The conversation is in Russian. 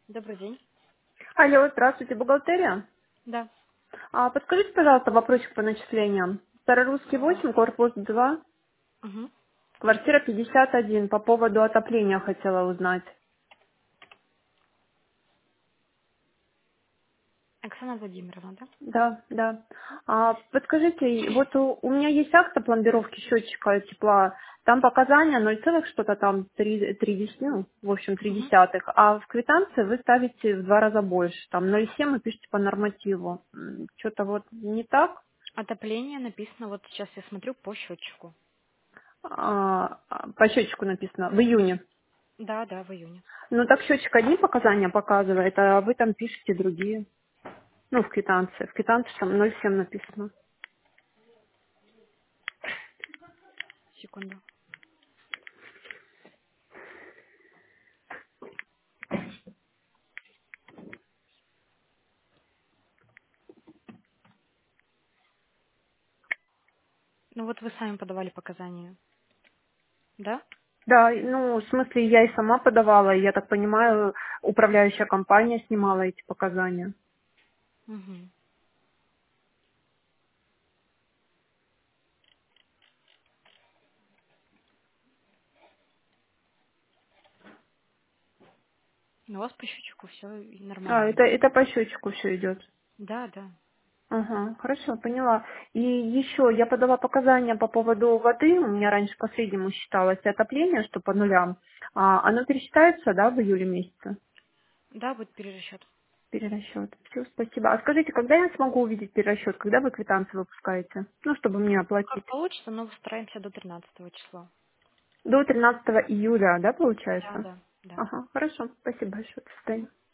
Добрый день. Алло, здравствуйте, бухгалтерия. Да. Подскажите, пожалуйста, вопросик по начислениям. Старорусский Да. 8, корпус 2, Угу. квартира 51. По поводу отопления хотела узнать. Оксана Владимировна, да? Да, да. Подскажите, вот у меня есть акт о пломбировке счетчика тепла. Там показания 0, что-то там 3, ну, в общем, 3 Угу. десятых. А в квитанции вы ставите в 2 раза больше. Там 0,7 и пишете по нормативу. Что-то вот не так. Отопление написано, вот сейчас я смотрю по счетчику. По счетчику написано в июне. Да, да, в июне. Ну так счетчик одни показания показывает, а вы там пишете другие. Ну, в квитанции. В квитанции там 0,7 написано. Секунду. Ну вот вы сами подавали показания, да? Да, ну, в смысле, я и сама подавала, и я так понимаю, управляющая компания снимала эти показания. Угу. Ну, у вас по счетчику все нормально. Это по счетчику все идет. Да, да. Ага, хорошо, поняла. И еще я подала показания по поводу воды. У меня раньше последнему считалось отопление, что по нулям. Оно пересчитается, да, в июле месяце? Да, будет перерасчет. Перерасчет. Все, спасибо. А скажите, когда я смогу увидеть перерасчет? Когда вы квитанции выпускаете? Ну, чтобы мне Как оплатить. получится, но стараемся до 13 числа. До 13 июля, да, Да, получается? да, да. Ага, хорошо. Спасибо большое. До свидания.